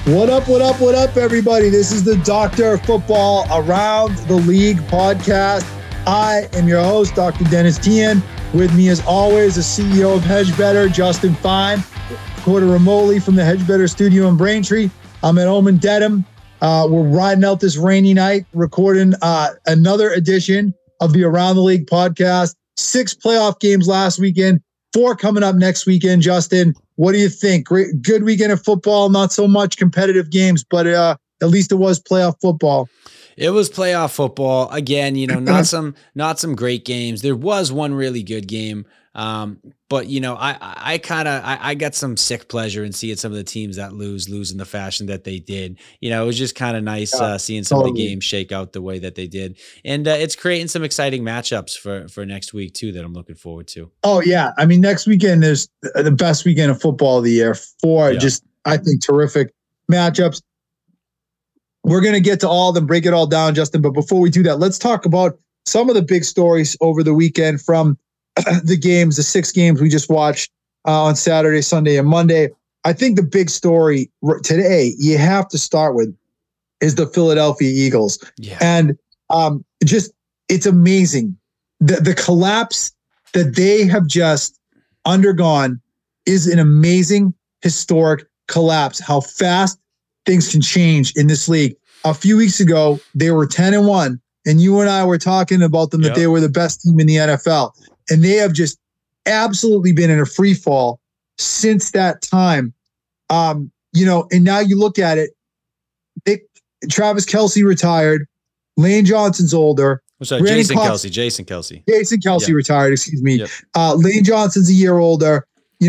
What up, everybody? This is the Dr. Football Around the League podcast. I am your host, Dr. Dennis Tian. With me, as always, the CEO of HedgeBetter, Justin Fine, recorded remotely from the HedgeBetter studio in Braintree. I'm at home in Dedham. We're riding out this rainy night, recording another edition of the Around the League podcast. 6 playoff games last weekend, 4 coming up next weekend. Justin, what do you think? Good weekend of football, not so much competitive games, but at least it was playoff football. It was playoff football again. You know, not some great games. There was one really good game, but you know, I got some sick pleasure in seeing some of the teams that lose in the fashion that they did. You know, it was just kind of nice seeing some of the games shake out the way that they did, and it's creating some exciting matchups for next week too that I'm looking forward to. Oh yeah, I mean, next weekend is the best weekend of football of the year. Just I think terrific matchups. We're going to get to all of them, break it all down, Justin. But before we do that, let's talk about some of the big stories over the weekend from the games, the 6 games we just watched on Saturday, Sunday, and Monday. I think the big story today you have to start with is the Philadelphia Eagles. Yeah. And it's amazing. The collapse that they have just undergone is an amazing, historic collapse. How fast things can change in this league. A few weeks ago, they were 10-1, and you and I were talking about them that they were the best team in the NFL. And they have just absolutely been in a free fall since that time. And now you look at it, Travis Kelce retired, Lane Johnson's older. Sorry, Jason Kelce. Jason Kelce retired, excuse me. Yep. Lane Johnson's a year older.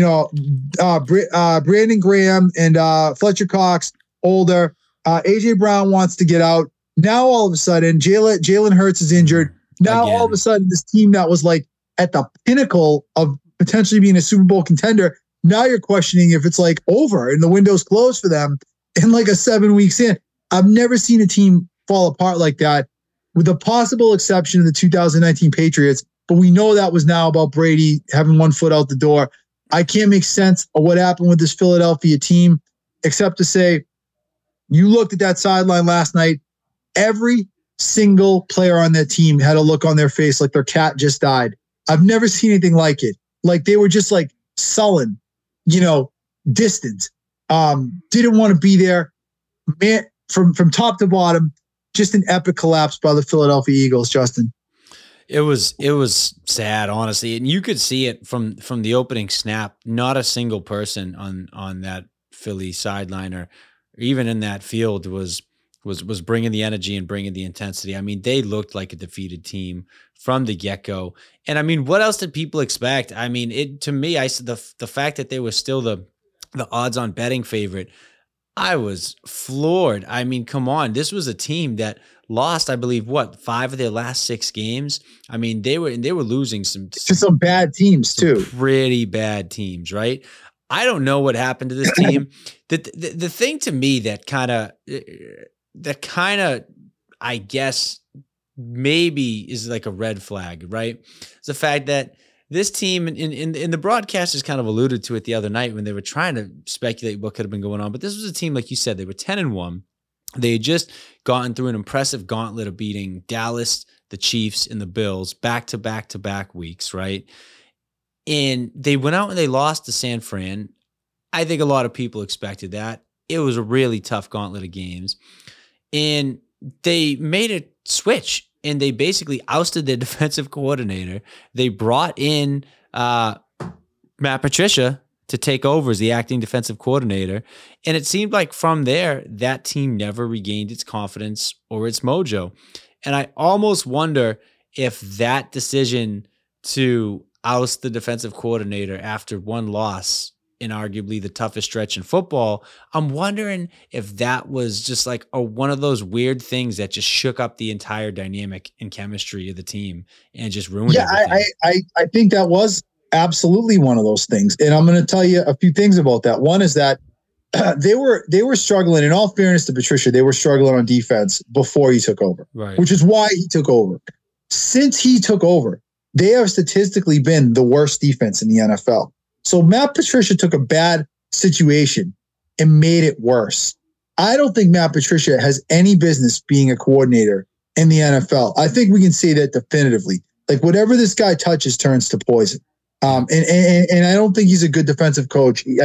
Brandon Graham and Fletcher Cox, older. AJ Brown wants to get out. Now all of a sudden, Jalen Hurts is injured. Now all of a sudden, this team that was like at the pinnacle of potentially being a Super Bowl contender, now you're questioning if it's like over and the window's closed for them in like a 7 weeks in. I've never seen a team fall apart like that, with the possible exception of the 2019 Patriots. But we know that was now about Brady having one foot out the door. I can't make sense of what happened with this Philadelphia team, except to say, you looked at that sideline last night. Every single player on that team had a look on their face like their cat just died. I've never seen anything like it. Like they were just like sullen, distant. Didn't want to be there. Man, from top to bottom, just an epic collapse by the Philadelphia Eagles, Justin. It was sad, honestly, and you could see it from the opening snap. Not a single person on that Philly sideline or even in that field was bringing the energy and bringing the intensity. I mean, they looked like a defeated team from the get-go. And I mean, what else did people expect? I mean, the fact that they were still the odds-on betting favorite, I was floored. I mean, come on, this was a team that lost, I believe, 5 of their last 6 games. I mean, they were losing some bad teams too. Pretty bad teams, right? I don't know what happened to this team. The thing to me that kind of I guess maybe is like a red flag, right? It's the fact that this team in the broadcasters kind of alluded to it the other night when they were trying to speculate what could have been going on. But this was a team, like you said, they were 10-1. They had just gotten through an impressive gauntlet of beating Dallas, the Chiefs, and the Bills back-to-back weeks, right? And they went out and they lost to San Fran. I think a lot of people expected that. It was a really tough gauntlet of games. And they made a switch, and they basically ousted their defensive coordinator. They brought in Matt Patricia to take over as the acting defensive coordinator. And it seemed like from there, that team never regained its confidence or its mojo. And I almost wonder if that decision to oust the defensive coordinator after one loss in arguably the toughest stretch in football, I'm wondering if that was just like one of those weird things that just shook up the entire dynamic and chemistry of the team and just ruined everything. I think that was absolutely one of those things. And I'm going to tell you a few things about that. One is that they were struggling. In all fairness to Patricia, they were struggling on defense before he took over, right? Which is why he took over. Since he took over, they have statistically been the worst defense in the NFL. So Matt Patricia took a bad situation and made it worse. I don't think Matt Patricia has any business being a coordinator in the NFL. I think we can say that definitively. Like whatever this guy touches turns to poison. And I don't think he's a good defensive coach. I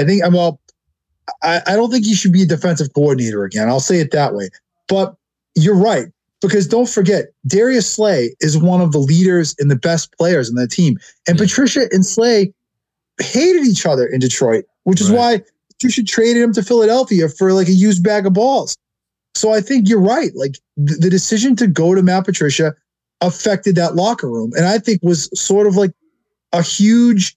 don't think he should be a defensive coordinator again. I'll say it that way. But you're right, because don't forget, Darius Slay is one of the leaders and the best players in that team. And Patricia and Slay hated each other in Detroit, which is why Patricia traded him to Philadelphia for like a used bag of balls. So I think you're right. Like the decision to go to Matt Patricia affected that locker room, and I think was sort of like a huge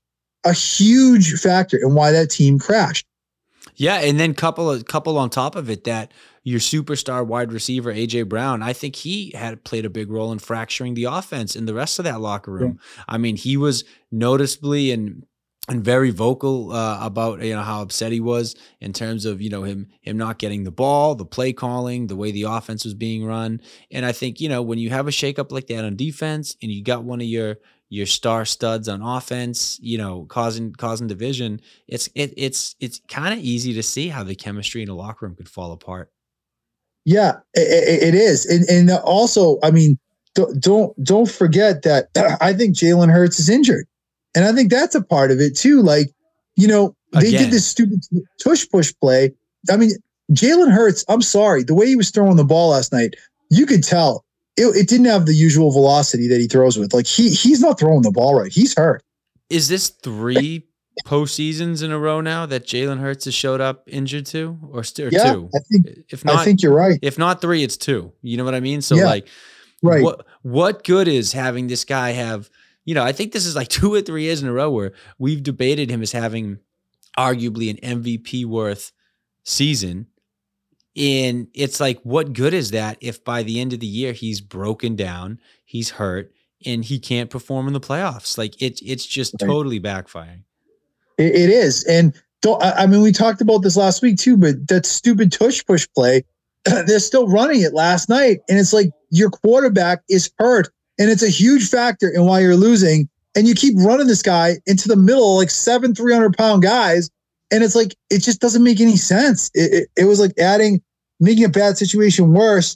factor in why that team crashed. Yeah, and then couple on top of it, that your superstar wide receiver AJ Brown, I think he had played a big role in fracturing the offense in the rest of that locker room. Yeah. I mean, he was noticeably and very vocal about how upset he was in terms of him not getting the ball, the play calling, the way the offense was being run. And I think when you have a shakeup like that on defense, and you got one of your star studs on offense, causing division, it's kind of easy to see how the chemistry in a locker room could fall apart. Yeah, it is, and also, I mean, don't forget that I think Jalen Hurts is injured. And I think that's a part of it too. Like, they did this stupid tush push play. I mean, Jalen Hurts, I'm sorry, the way he was throwing the ball last night, you could tell it didn't have the usual velocity that he throws with. Like he's not throwing the ball right. He's hurt. Is this 3 postseasons in a row now that Jalen Hurts has showed up injured too, or 2? I think you're right. If not 3, it's 2. You know what I mean? So right. What good is having this guy have? I think this is like 2 or 3 years in a row where we've debated him as having arguably an MVP worth season. And it's like, what good is that if by the end of the year he's broken down, he's hurt, and he can't perform in the playoffs? Like it's just totally backfiring. It is. And I mean, we talked about this last week too, but that stupid tush push play, they're still running it last night. And it's like your quarterback is hurt. And it's a huge factor in why you're losing. And you keep running this guy into the middle, like 7 300-pound guys. And it's like, it just doesn't make any sense. It was like making a bad situation worse,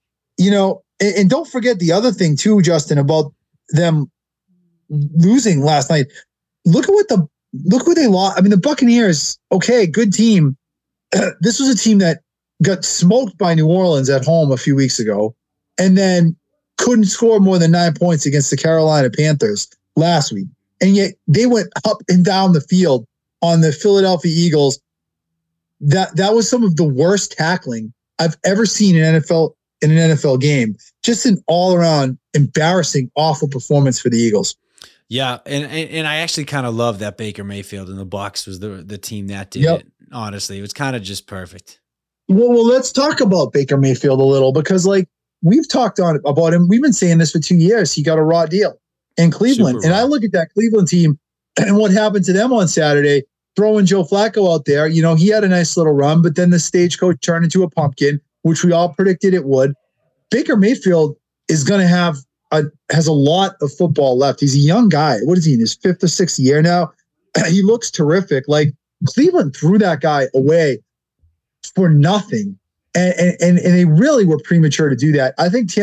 and don't forget the other thing too, Justin, about them losing last night. Look what they lost. I mean, the Buccaneers, okay, good team. This was a team that got smoked by New Orleans at home a few weeks ago, and then couldn't score more than 9 points against the Carolina Panthers last week. And yet they went up and down the field on the Philadelphia Eagles. That was some of the worst tackling I've ever seen in an NFL game. Just an all around embarrassing, awful performance for the Eagles. Yeah, and I actually kind of love that Baker Mayfield and the Bucs was the team that did it. Honestly, it was kind of just perfect. Well, let's talk about Baker Mayfield a little, because like we've talked about him. We've been saying this for 2 years. He got a raw deal in Cleveland. And I look at that Cleveland team and what happened to them on Saturday, throwing Joe Flacco out there. He had a nice little run, but then the stagecoach turned into a pumpkin, which we all predicted it would. Baker Mayfield is going to has a lot of football left. He's a young guy. What is he, in his 5th or 6th year now? He looks terrific. Like Cleveland threw that guy away for nothing. And they really were premature to do that. I think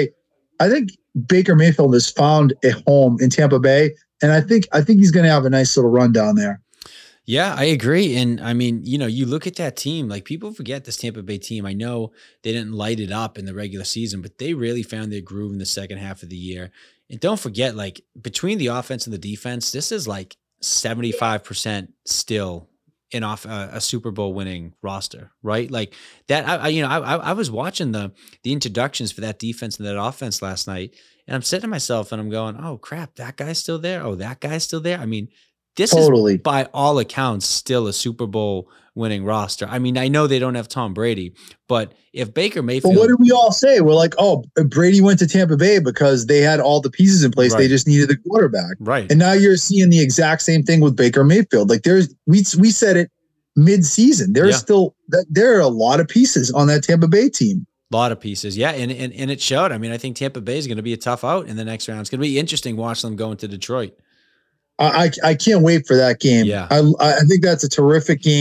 Baker Mayfield has found a home in Tampa Bay, and I think he's going to have a nice little run down there. Yeah, I agree. And I mean, you look at that team, like people forget this Tampa Bay team. I know they didn't light it up in the regular season, but they really found their groove in the second half of the year. And don't forget, like between the offense and the defense, this is like 75% still in off a Super Bowl winning roster, right? Like that. I was watching the introductions for that defense and that offense last night, and I'm sitting to myself and I'm going, "Oh crap, that guy's still there. Oh, that guy's still there." I mean, this is by all accounts still a Super Bowl winning roster. I mean, I know they don't have Tom Brady, but if Baker Mayfield, but what did we all say? We're like, "Oh, Brady went to Tampa Bay because they had all the pieces in place. Right. They just needed the quarterback." Right. And now you're seeing the exact same thing with Baker Mayfield. Like we said it mid-season. There are a lot of pieces on that Tampa Bay team. A lot of pieces. Yeah. And it showed. I mean, I think Tampa Bay is going to be a tough out in the next round. It's going to be interesting watching them go into Detroit. I can't wait for that game. Yeah. I think that's a terrific game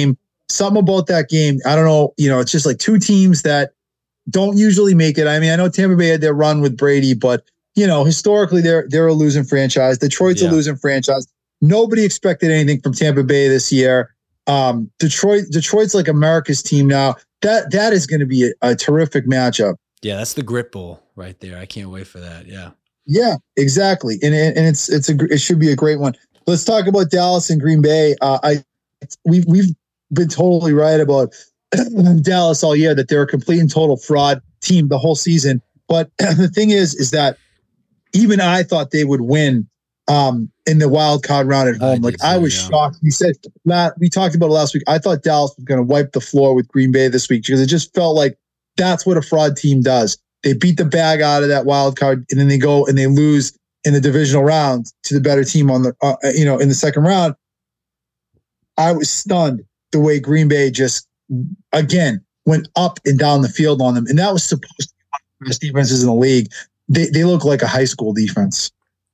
something about that game. I don't know. It's just like two teams that don't usually make it. I mean, I know Tampa Bay had their run with Brady, but historically they're a losing franchise. Detroit's a losing franchise. Nobody expected anything from Tampa Bay this year. Detroit's like America's team now. That is going to be a terrific matchup. Yeah, that's the Grit Bowl right there. I can't wait for that. Yeah. Yeah, exactly. And it should be a great one. Let's talk about Dallas and Green Bay. We've been totally right about Dallas all year, that they're a complete and total fraud team the whole season. But the thing is that even I thought they would win in the wild card round at home. I was shocked. We talked about it last week. I thought Dallas was going to wipe the floor with Green Bay this week because it just felt like that's what a fraud team does. They beat the bag out of that wild card, and then they go and they lose in the divisional round to the better team on the in the second round. I was stunned the way Green Bay just again went up and down the field on them, and that was supposed to be one of the best defenses in the league. They look like a high school defense.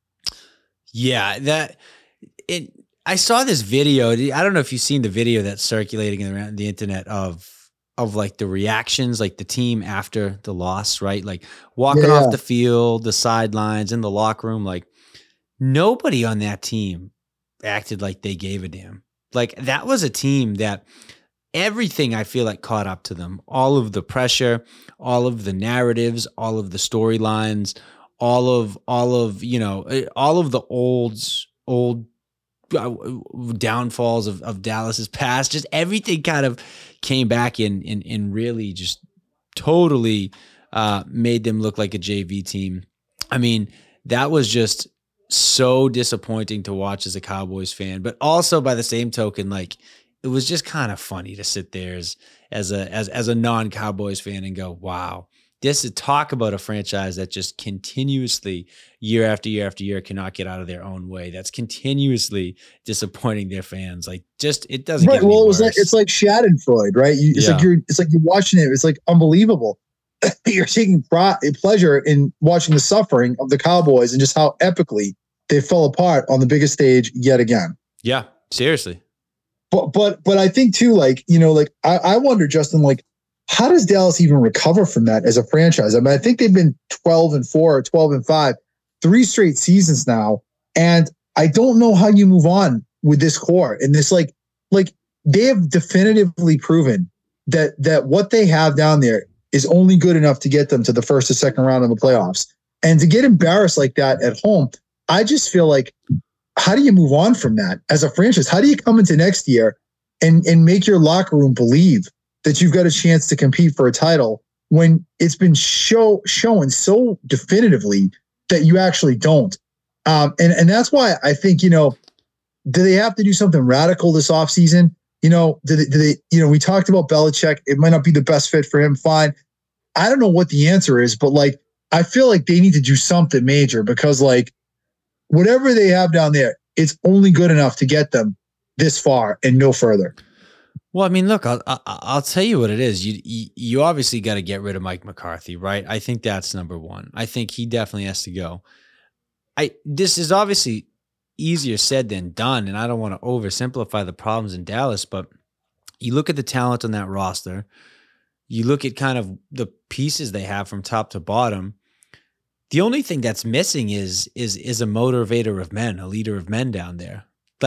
Yeah, I saw this video. I don't know if you've seen the video that's circulating around the internet of like the reactions, like the team after the loss, right? Like walking off the field, the sidelines, in the locker room. Like nobody on that team acted like they gave a damn. Like that was a team that everything I feel like caught up to them. All of the pressure, all of the narratives, all of the storylines, all of the old downfalls of Dallas's past. Just everything kind of came back and really just totally made them look like a JV team. I mean, that was just so disappointing to watch as a Cowboys fan, but also by the same token, like it was just kind of funny to sit there as a non-Cowboys fan and go, wow, this is talk about a franchise that just continuously year after year after year cannot get out of their own way. That's continuously disappointing their fans. Like just, it doesn't get any worse. It's like Schadenfreude, right? It's like you're watching it. It's like unbelievable. You're taking pleasure in watching the suffering of the Cowboys and just how epically they fell apart on the biggest stage yet again. Yeah, seriously. But I think too, I wonder, Justin, how does Dallas even recover from that as a franchise? I mean, I think they've been 12-4 or 12-5, 3 straight seasons now. And I don't know how you move on with this core and this, like they have definitively proven that what they have down there is only good enough to get them to the first or second round of the playoffs. And to get embarrassed like that at home, I just feel like, how do you move on from that as a franchise? How do you come into next year and make your locker room believe that you've got a chance to compete for a title when it's been shown so definitively that you actually don't? And that's why I think, do they have to do something radical this offseason? Do they, we talked about Belichick. It might not be the best fit for him. Fine. I don't know what the answer is, but I feel like they need to do something major because whatever they have down there, it's only good enough to get them this far and no further. Well, I mean, look, I'll tell you what it is. You obviously got to get rid of Mike McCarthy, right? I think that's number one. I think he definitely has to go. This is obviously easier said than done, and I don't want to oversimplify the problems in Dallas, but you look at the talent on that roster, you look at kind of the pieces they have from top to bottom. The only thing that's missing is a motivator of men, a leader of men down there.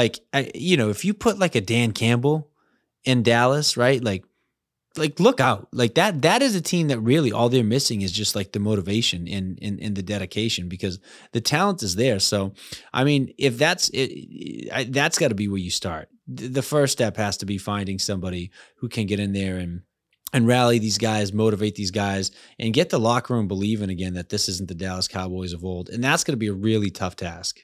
If you put a Dan Campbell in Dallas, right? Like look out. Like that is a team that really all they're missing is just the motivation and the dedication, because the talent is there. So, I mean, if that's it, that's got to be where you start. The first step has to be finding somebody who can get in there and rally these guys, motivate these guys, and get the locker room believing again that this isn't the Dallas Cowboys of old. And that's going to be a really tough task.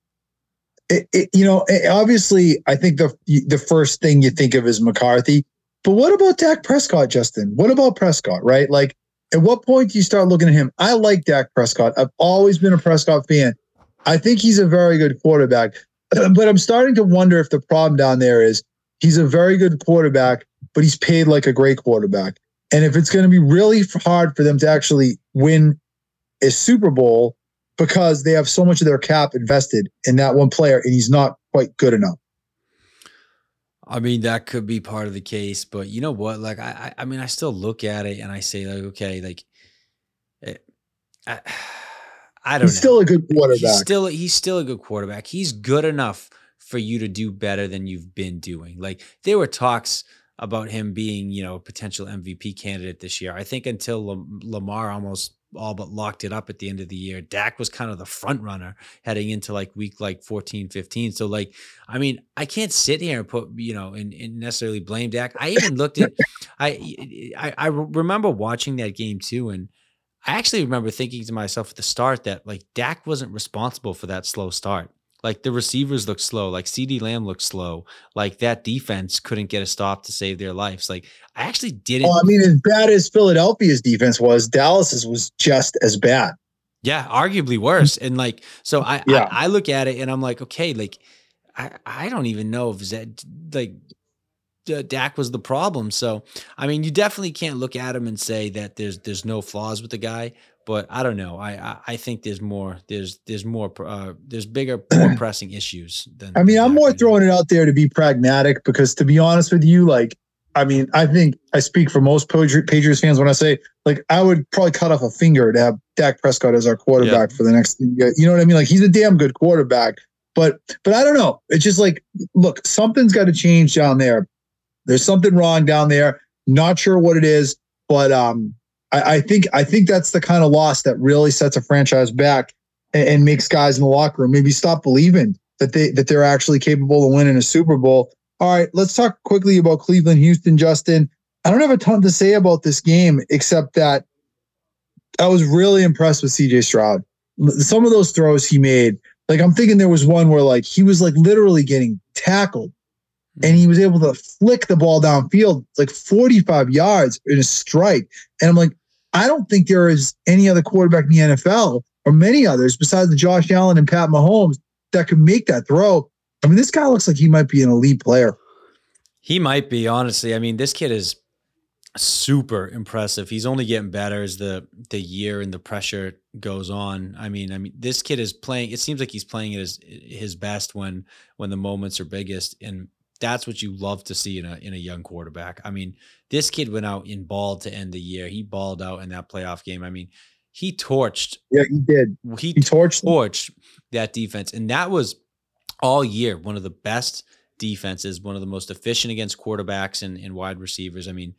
Obviously, I think the first thing you think of is McCarthy. But what about Dak Prescott, Justin? What about Prescott, right? At what point do you start looking at him? I like Dak Prescott. I've always been a Prescott fan. I think he's a very good quarterback. But I'm starting to wonder if the problem down there is he's a very good quarterback, but he's paid like a great quarterback. And if it's going to be really hard for them to actually win a Super Bowl because they have so much of their cap invested in that one player and he's not quite good enough. I mean, that could be part of the case, but you know what? Like, I mean, I still look at it and I say, like, okay, like, eh, I, I don't He's know. still a good quarterback. He's still a good quarterback. He's good enough for you to do better than you've been doing. Like, there were talks about him being, a potential MVP candidate this year. I think until Lamar almost all but locked it up at the end of the year, Dak was kind of the front runner heading into like week like 14, 15. So like, I mean, I can't sit here and put, and necessarily blame Dak. I even looked at I remember watching that game too, and I actually remember thinking to myself at the start that like Dak wasn't responsible for that slow start. Like the receivers looked slow, like CD Lamb looked slow, like that defense couldn't get a stop to save their lives. Like I actually Oh, didn't. I mean, as bad as Philadelphia's defense was, Dallas's was just as bad. Yeah, arguably worse. And like, so Yeah. I look at it and I'm like, okay, like I don't even know if that like Dak was the problem. So, I mean, you definitely can't look at him and say that there's no flaws with the guy. But I don't know. I think there's bigger, more pressing issues I than mean, I'm Dak more right now. throwing it out there to be pragmatic because, to be honest with you, like, I mean, I think I speak for most Patriots fans when I say, like, I would probably cut off a finger to have Dak Prescott as our quarterback for the next. You know what I mean? Like, he's a damn good quarterback, but I don't know. It's just like, look, something's got to change down there. There's something wrong down there. Not sure what it is, but I think that's the kind of loss that really sets a franchise back and makes guys in the locker room maybe stop believing that they're actually capable of winning a Super Bowl. All right, let's talk quickly about Cleveland, Houston, Justin. I don't have a ton to say about this game except that I was really impressed with CJ Stroud. Some of those throws he made, like I'm thinking there was one where like he was like literally getting tackled and he was able to flick the ball downfield like 45 yards in a strike. And I'm like, I don't think there is any other quarterback in the NFL or many others besides Josh Allen and Pat Mahomes that can make that throw. I mean, this guy looks like he might be an elite player. He might be, honestly. I mean, this kid is super impressive. He's only getting better as the year and the pressure goes on. I mean, this kid is playing. It seems like he's playing at his best when the moments are biggest, and that's what you love to see in a young quarterback. I mean, this kid went out and balled to end the year. He balled out in that playoff game. I mean, he torched. Yeah, he did. He He torched them. torched that defense, and that was all year one of the best defenses, one of the most efficient against quarterbacks and wide receivers. I mean,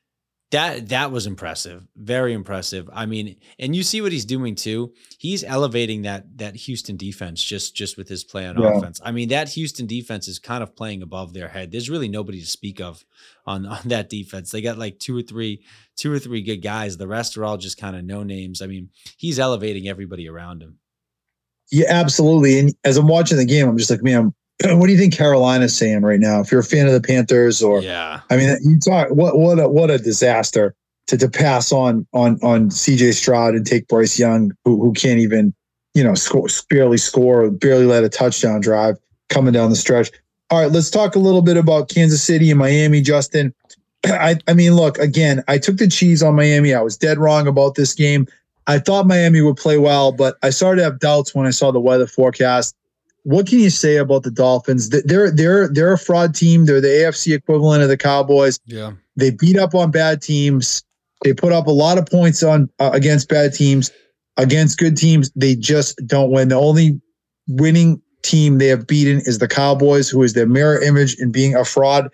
that was impressive, very impressive. I mean, and you see what he's doing too. He's elevating that Houston defense just with his play on Yeah. offense. I mean, that Houston defense is kind of playing above their head. There's really nobody to speak of on that defense. They got like two or three good guys. The rest are all just kind of no names. I mean, he's elevating everybody around him. Yeah, absolutely. And as I'm watching the game, I'm just like, man, what do you think Carolina's saying right now? If you're a fan of the Panthers, or Yeah, I mean, you talk what a disaster to pass on CJ Stroud and take Bryce Young, who can't even score, barely let a touchdown drive coming down the stretch. All right, let's talk a little bit about Kansas City and Miami, Justin. I mean, look, again, I took the cheese on Miami. I was dead wrong about this game. I thought Miami would play well, but I started to have doubts when I saw the weather forecast. What can you say about the Dolphins? They're a fraud team. They're the AFC equivalent of the Cowboys. yeah. They beat up on bad teams. They put up a lot of points on against bad teams. Against good teams, they just don't win. The only winning team they have beaten is the Cowboys, who is their mirror image in being a fraud.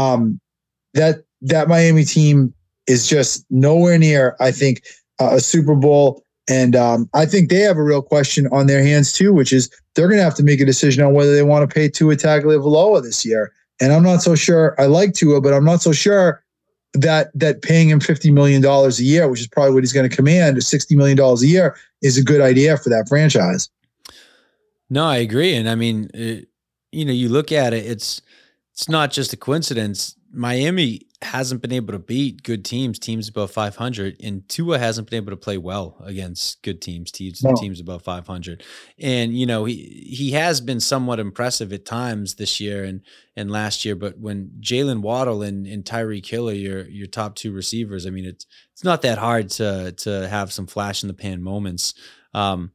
That Miami team is just nowhere near, I think, a Super Bowl. And I think they have a real question on their hands too, which is they're going to have to make a decision on whether they want to pay Tua Tagovailoa this year. And I'm not so sure. I like Tua, but I'm not so sure that paying him $50 million a year, which is probably what he's going to command, $60 million a year, is a good idea for that franchise. No, I agree. And I mean, you look at it, it's not just a coincidence. Miami hasn't been able to beat good teams above 500, and Tua hasn't been able to play well against good teams No. above 500. And he has been somewhat impressive at times this year and last year. But when Jalen Waddle and Tyreek Hill are your top two receivers, I mean it's not that hard to have some flash in the pan moments.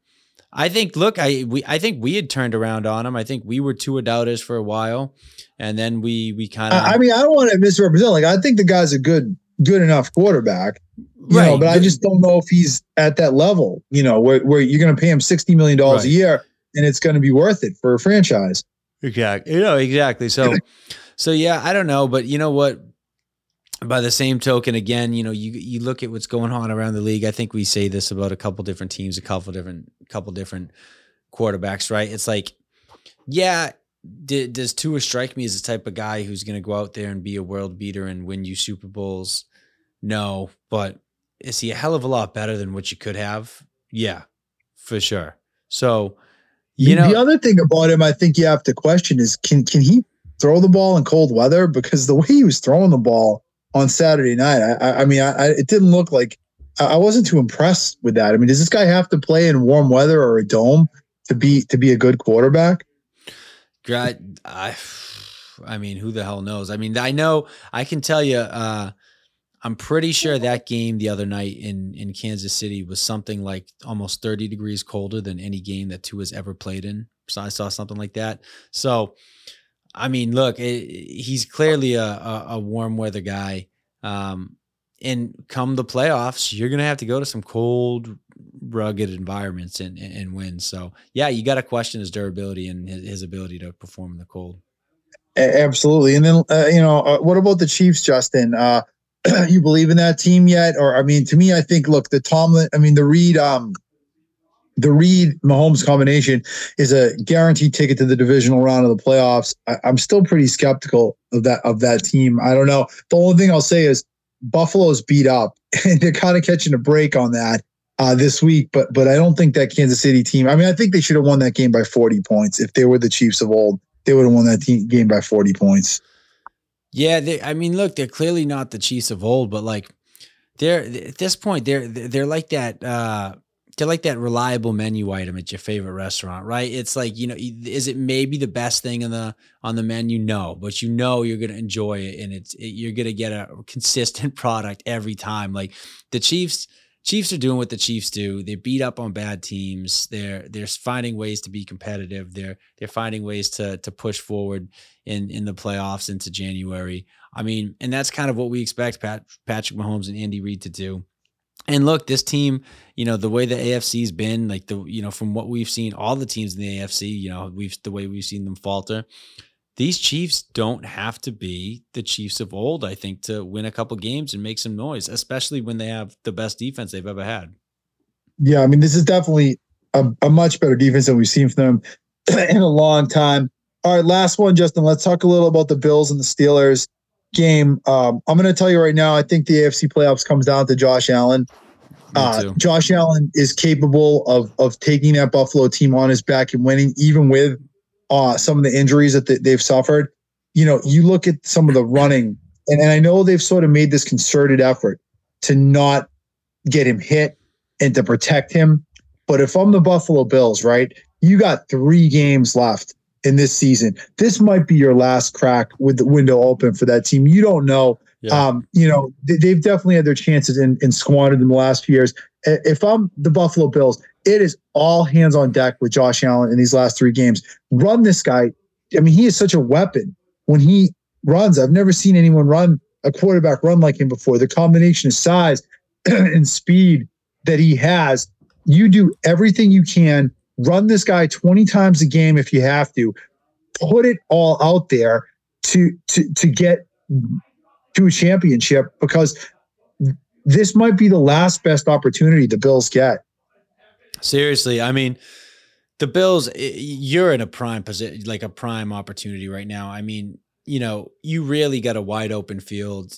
I think. Look, I think we had turned around on him. I think we were two doubters for a while, and then we kind of. I mean, I don't want to misrepresent. Like, I think the guy's a good enough quarterback, right? But I just don't know if he's at that level. Where you're going to pay him $60 million a year, and it's going to be worth it for a franchise. Exactly. Exactly. So yeah, I don't know, but you know what? By the same token, again, you look at what's going on around the league. I think we say this about a couple different teams, a couple different quarterbacks, right? It's like, yeah, does Tua strike me as the type of guy who's going to go out there and be a world beater and win you Super Bowls? No, but is he a hell of a lot better than what you could have? Yeah, for sure. So, the other thing about him, I think you have to question is can he throw the ball in cold weather? Because the way he was throwing the ball on Saturday night, I mean, it didn't look like I wasn't too impressed with that. I mean, does this guy have to play in warm weather or a dome to be a good quarterback? God, I mean, who the hell knows? I mean, I can tell you, I'm pretty sure that game the other night in Kansas City was something like almost 30 degrees colder than any game that Tua's ever played in. So I saw something like that. So, I mean, look, he's clearly a warm weather guy. And come the playoffs, you're going to have to go to some cold, rugged environments and win. So, yeah, you got to question his durability and his ability to perform in the cold. Absolutely. And then, what about the Chiefs, Justin? You believe in that team yet? Or, I mean, to me, I think, look, the Reed Mahomes combination is a guaranteed ticket to the divisional round of the playoffs. I'm still pretty skeptical of that team. I don't know. The only thing I'll say is Buffalo's beat up and they're kind of catching a break on that this week. But I don't think that Kansas City team, I mean, I think they should have won that game by 40 points. If they were the Chiefs of old, they would have won that game by 40 points. Yeah. I mean, look, they're clearly not the Chiefs of old, but like at this point, they're like that, they're like that reliable menu item at your favorite restaurant, right? It's like, is it maybe the best thing on the menu? No, but you're going to enjoy it, and you're going to get a consistent product every time. Like the Chiefs are doing what the Chiefs do. They beat up on bad teams. They're finding ways to be competitive. They're finding ways to push forward in the playoffs into January. I mean, and that's kind of what we expect Patrick Mahomes and Andy Reid to do. And look, this team, the way the AFC's been, like from what we've seen, all the teams in the AFC, the way we've seen them falter, these Chiefs don't have to be the Chiefs of old, I think, to win a couple games and make some noise, especially when they have the best defense they've ever had. Yeah, I mean, this is definitely a much better defense than we've seen from them in a long time. All right, last one, Justin. Let's talk a little about the Bills and the Steelers game. I'm going to tell you right now, I think the AFC playoffs comes down to Josh Allen. Josh Allen is capable of taking that Buffalo team on his back and winning, even with some of the injuries that they've suffered. You look at some of the running, and I know they've sort of made this concerted effort to not get him hit and to protect him. But if I'm the Buffalo Bills, right, you got 3 games left in this season. This might be your last crack with the window open for that team. You don't know. Yeah. They've definitely had their chances and squandered in the last few years. If I'm the Buffalo Bills, it is all hands on deck with Josh Allen in these last 3 games. Run this guy. I mean, he is such a weapon when he runs. I've never seen anyone a quarterback run like him before. The combination of size and speed that he has, you do everything you can. Run this guy 20 times a game if you have to. Put it all out there to get to a championship, because this might be the last best opportunity the Bills get. Seriously, I mean, the Bills, you're in a prime position, like a prime opportunity right now. I mean, you really got a wide open field.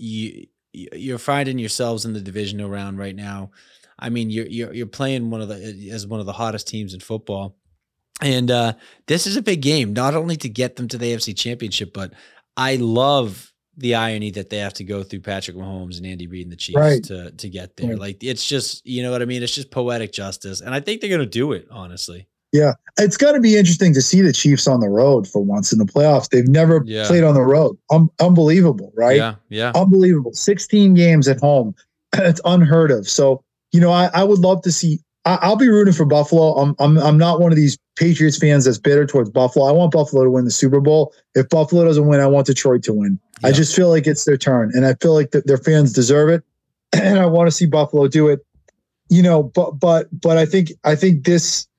You're finding yourselves in the divisional round right now. I mean, you're playing one of the hottest teams in football, and this is a big game, not only to get them to the AFC Championship, but I love the irony that they have to go through Patrick Mahomes and Andy Reid and the Chiefs to get there. Right. Like, it's just, you know what I mean? It's just poetic justice. And I think they're going to do it, honestly. Yeah. It's got to be interesting to see the Chiefs on the road for once in the playoffs. They've never played on the road. Unbelievable, right? Yeah. Unbelievable. 16 games at home. It's unheard of. So, I would love to see I'll be rooting for Buffalo. I'm not one of these Patriots fans that's bitter towards Buffalo. I want Buffalo to win the Super Bowl. If Buffalo doesn't win, I want Detroit to win. Yeah. I just feel like it's their turn, and I feel like their fans deserve it, and I want to see Buffalo do it. But I think this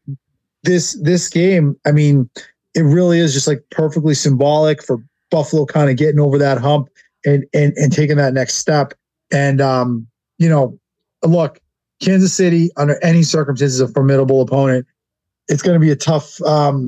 game, I mean, it really is just like perfectly symbolic for Buffalo kind of getting over that hump and taking that next step. And look, Kansas City, under any circumstances, a formidable opponent. It's going to be a tough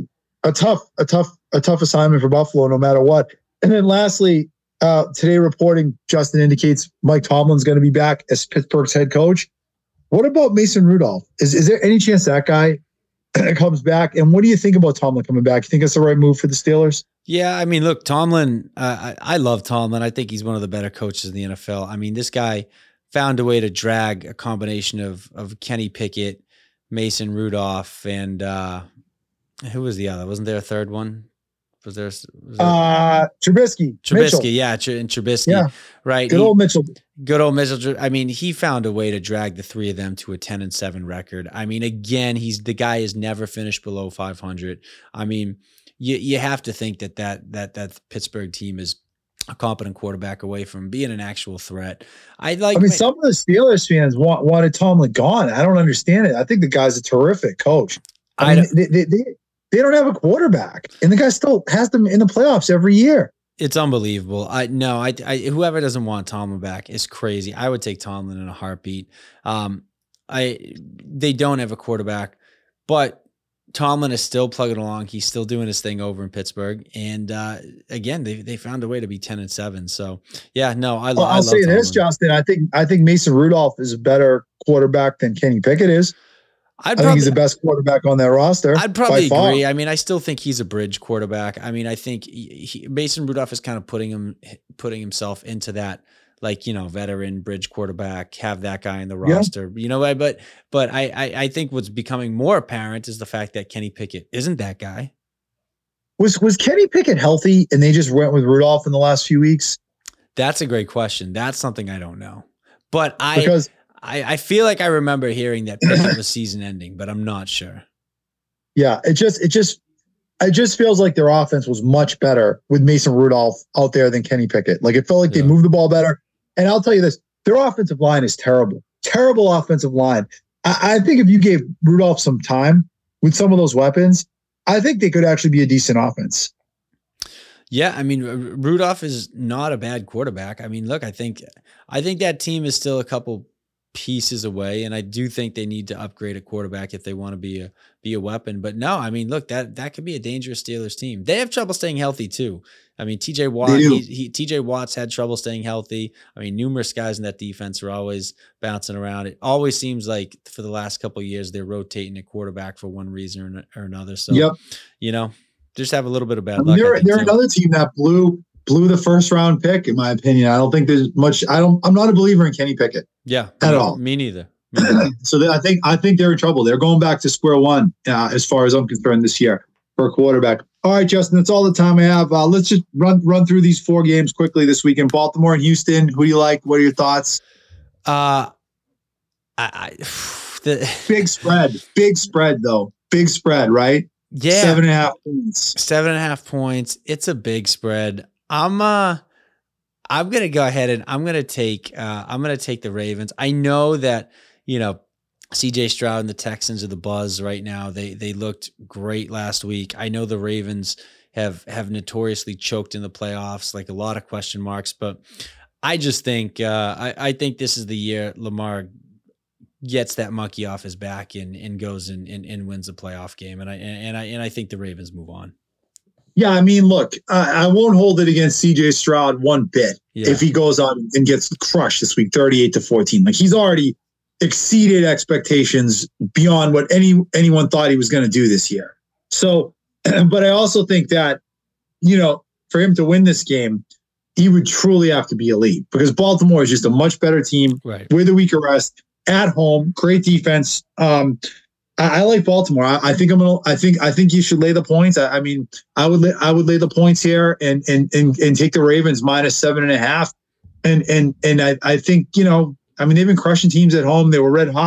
assignment for Buffalo, no matter what. And then lastly, today reporting, Justin indicates Mike Tomlin's going to be back as Pittsburgh's head coach. What about Mason Rudolph? Is there any chance that guy comes back? And what do you think about Tomlin coming back? You think it's the right move for the Steelers? Yeah, I mean, look, Tomlin, I love Tomlin. I think he's one of the better coaches in the NFL. I mean, this guy found a way to drag a combination of Kenny Pickett, Mason Rudolph, and who was the other? Wasn't there a third one? Was there Trubisky? Mitchell. Yeah, and Trubisky. Yeah. Right. Good old Mitchell. I mean, he found a way to drag the three of them to a 10-7 record. I mean, again, the guy has never finished below 500. I mean, you have to think that Pittsburgh team is a competent quarterback away from being an actual threat. Some of the Steelers fans wanted Tomlin gone. I don't understand it. I think the guy's a terrific coach. They don't have a quarterback, and the guy still has them in the playoffs every year. It's unbelievable. Whoever doesn't want Tomlin back is crazy. I would take Tomlin in a heartbeat. They don't have a quarterback, but Tomlin is still plugging along. He's still doing his thing over in Pittsburgh. And again, they found a way to be 10-7. So yeah, no, I'll say this, Justin. I think Mason Rudolph is a better quarterback than Kenny Pickett is. I think he's the best quarterback on that roster. I'd probably agree. I mean, I still think he's a bridge quarterback. I mean, I think Mason Rudolph is kind of putting himself into that, veteran bridge quarterback, have that guy in the roster, but I think what's becoming more apparent is the fact that Kenny Pickett isn't that guy. Was Kenny Pickett healthy and they just went with Rudolph in the last few weeks? That's a great question. That's something I don't know, but I feel like I remember hearing that Pickett was season ending, but I'm not sure. Yeah. It just feels like their offense was much better with Mason Rudolph out there than Kenny Pickett. Like, it felt like they moved the ball better. And I'll tell you this, their offensive line is terrible. Terrible offensive line. I think if you gave Rudolph some time with some of those weapons, I think they could actually be a decent offense. Yeah, I mean, Rudolph is not a bad quarterback. I mean, look, I think that team is still a couple pieces away, and I do think they need to upgrade a quarterback if they want to be a weapon. But no, I mean, look, that could be a dangerous Steelers team. They have trouble staying healthy too. I mean, TJ Watt's had trouble staying healthy. I mean, numerous guys in that defense are always bouncing around. It always seems like for the last couple of years they're rotating a quarterback for one reason or another. So, just have a little bit of bad luck. They're another team that blew the first round pick, in my opinion. I don't think there's much. I'm not a believer in Kenny Pickett. Yeah, at all. Me neither. So I think they're in trouble. They're going back to square one as far as I'm concerned this year for a quarterback. All right, Justin, that's all the time I have. Let's just run through these 4 games quickly this weekend. Baltimore and Houston. Who do you like? What are your thoughts? Big spread though. Big spread, right? Yeah, 7.5 points. 7.5 points. It's a big spread. I'm gonna go ahead and I'm gonna take the Ravens. I know that CJ Stroud and the Texans are the buzz right now. They looked great last week. I know the Ravens have notoriously choked in the playoffs, like a lot of question marks. But I just think I think this is the year Lamar gets that monkey off his back and goes and wins a playoff game. And I think the Ravens move on. Yeah, I mean, look, I won't hold it against CJ Stroud one bit if he goes on and gets crushed this week, 38-14. Like, he's already exceeded expectations beyond what anyone thought he was going to do this year. So, but I also think that, for him to win this game, he would truly have to be elite, because Baltimore is just a much better team with a weaker rest at home, great defense. I like Baltimore. I think you should lay the points. I mean, I would lay the points here and take the Ravens -7.5. And I think, they've been crushing teams at home. They were red hot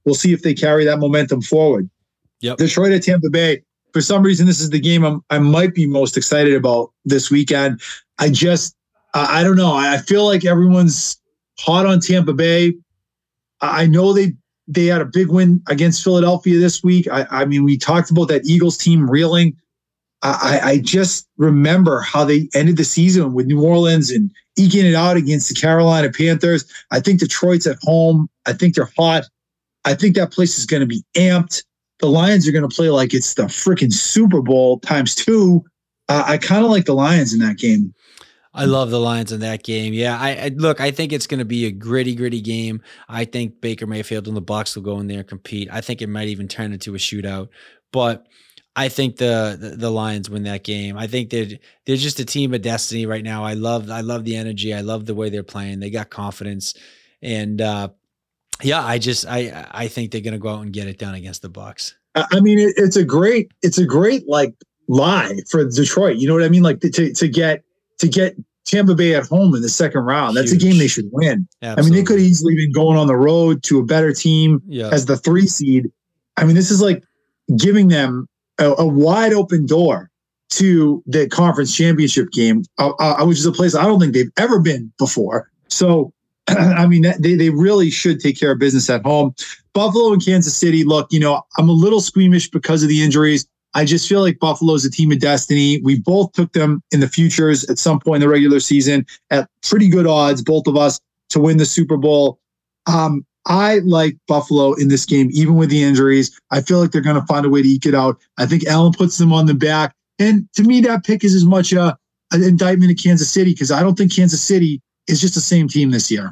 we'll see if they carry that momentum forward. Yep. Detroit at Tampa Bay. For some reason, this is the game I might be most excited about this weekend. I don't know. I feel like everyone's hot on Tampa Bay. I know they had a big win against Philadelphia this week. I mean, we talked about that Eagles team reeling. I just remember how they ended the season with New Orleans and eking it out against the Carolina Panthers. I think Detroit's at home. I think they're hot. I think that place is going to be amped. The Lions are going to play like it's the freaking Super Bowl times 2. I kind of like the Lions in that game. I love the Lions in that game. Yeah, I think it's going to be a gritty game. I think Baker Mayfield and the Bucs will go in there and compete. I think it might even turn into a shootout. But I think the Lions win that game. I think they're just a team of destiny right now. I love the energy. I love the way they're playing. They got confidence, and yeah, I think they're gonna go out and get it done against the Bucs. I mean, it's a great like lie for Detroit. You know what I mean? Like to get Tampa Bay at home in the second round. That's Huge. a game they should win. Absolutely. I mean, they could have easily been going on the road to a better team as the 3 seed. I mean, this is like giving them a wide open door to the conference championship game, which is a place I don't think they've ever been before. So, I mean, they really should take care of business at home. Buffalo and Kansas City, look, you know, I'm a little squeamish because of the injuries. I just feel like Buffalo's a team of destiny. We both took them in the futures at some point in the regular season at pretty good odds, both of us, to win the Super Bowl. I like Buffalo in this game, even with the injuries. I feel like they're going to find a way to eke it out. I think Allen puts them on the back. And to me, that pick is as much an indictment of Kansas City, because I don't think Kansas City is just the same team this year.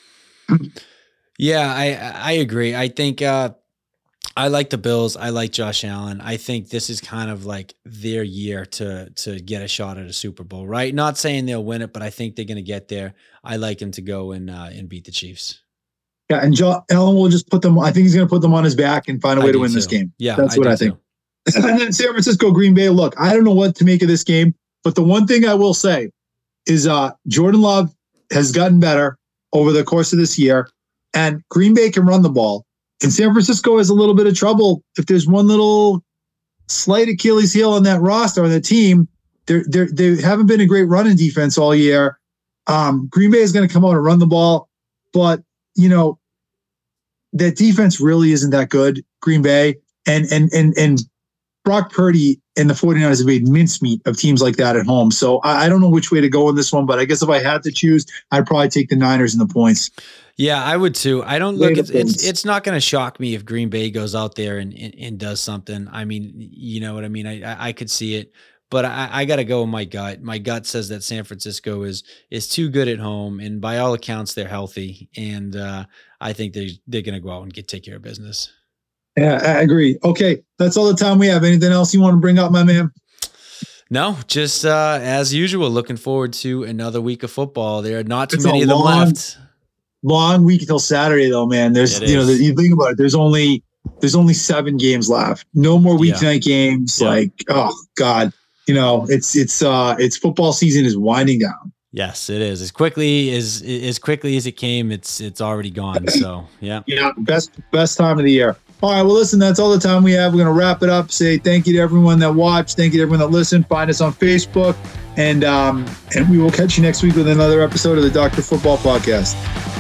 Yeah, I agree. I think I like the Bills. I like Josh Allen. I think this is kind of like their year to get a shot at a Super Bowl, right? Not saying they'll win it, but I think they're going to get there. I like him to go and beat the Chiefs. Yeah, and Allen will just put them. I think he's going to put them on his back and find a way to win this game. Yeah, that's what I think. And then San Francisco, Green Bay. Look, I don't know what to make of this game, but the one thing I will say is Jordan Love has gotten better over the course of this year, and Green Bay can run the ball. And San Francisco has a little bit of trouble. If there's one little slight Achilles heel on that roster, on the team, they haven't been a great running defense all year. Green Bay is going to come out and run the ball, but you know, that defense really isn't that good, Green Bay. And Brock Purdy and the 49ers have made mincemeat of teams like that at home. So I don't know which way to go in this one, but I guess if I had to choose, I'd probably take the Niners and the points. Yeah, I would too. I don't look. It's not going to shock me if Green Bay goes out there and does something. I mean, you know what I mean. I could see it, but I got to go with my gut. My gut says that San Francisco is too good at home, and by all accounts, they're healthy, and I think they're going to go out and take care of business. Yeah, I agree. Okay, that's all the time we have. Anything else you want to bring up, my man? No, just as usual. Looking forward to another week of football. There are not too many of them left. Long week until Saturday, though, man. There's, you think about it. There's only 7 games left. No more weeknight games. Yeah. Like, oh God, you know, it's football season is winding down. Yes, it is. As quickly as it came, it's already gone. So yeah, best time of the year. All right, well, listen, that's all the time we have. We're going to wrap it up. Say thank you to everyone that watched. Thank you to everyone that listened. Find us on Facebook, and we will catch you next week with another episode of the Dr. Football Podcast.